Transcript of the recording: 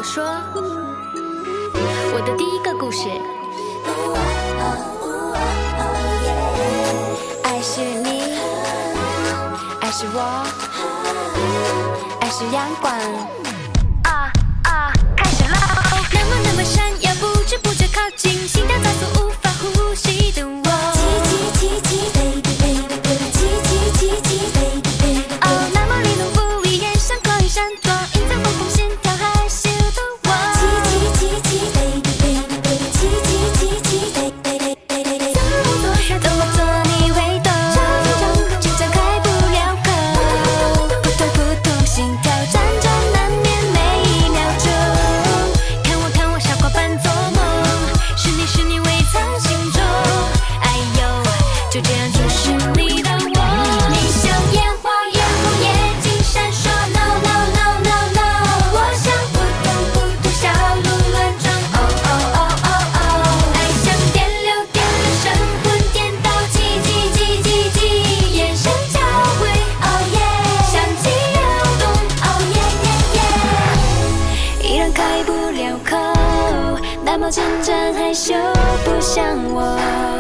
我说我的第一个故事。爱是你，爱是我，爱是阳光。开始喽！那么闪耀，不知不觉靠近，心跳加速，无法呼吸的我。baby baby baby， baby baby。哦，那么灵动不已，眼神可以闪躲，隐藏瞳孔心跳害羞的我。baby baby baby， 怎么做你会懂？真正开不了口，扑通扑通心跳辗转难眠每一秒钟。看我傻瓜般做梦，是你未藏心中。哎呦，就这样就是你的我。你像烟花，越红眼睛闪烁。No no no no no， 我像扑通小鹿乱撞。爱像电流神魂颠倒，眼神交汇。相机流动。依然开不了口，那么紧张害羞不像我。